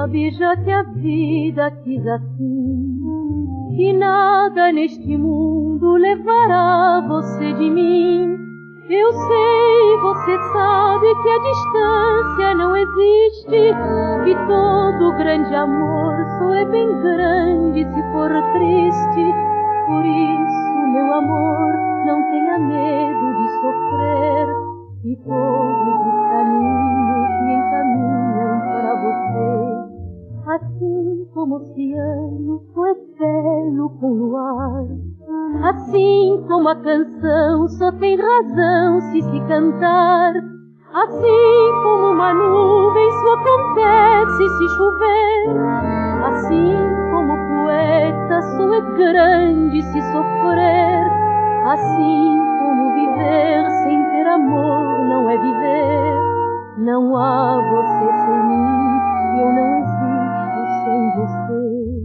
sabe já que a vida quis assim, que nada neste mundo levará você de mim. Eu sei, você sabe que a distância não existe, que todo grande amor só é bem grande se for triste. Por isso, meu amor, não tenha medo de sofrer, e todos os caminhos me encaminham para você. Assim como o oceano é belo com luar, assim como a canção só tem razão se cantar, assim como uma nuvem só acontece se chover, assim como o poeta só é grande se sofrer, assim como viver sem ter amor não é viver. Não há você sem mim, eu não existo sem você.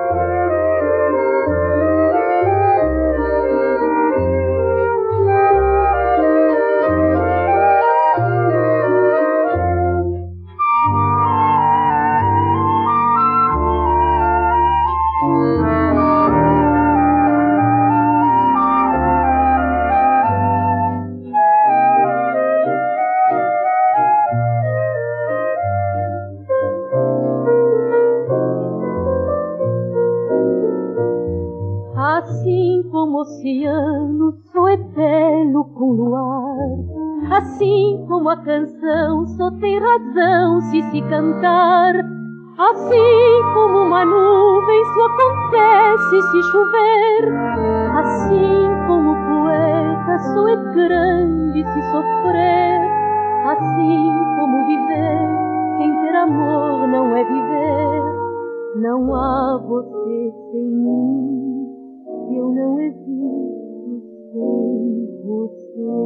Assim como o oceano só é belo com luar, assim como a canção só tem razão se cantar, assim como uma nuvem só acontece se chover, assim como o poeta só é grande se sofrer, assim como viver sem ter amor não é viver. Não há você sem mim, eu não existo sem você.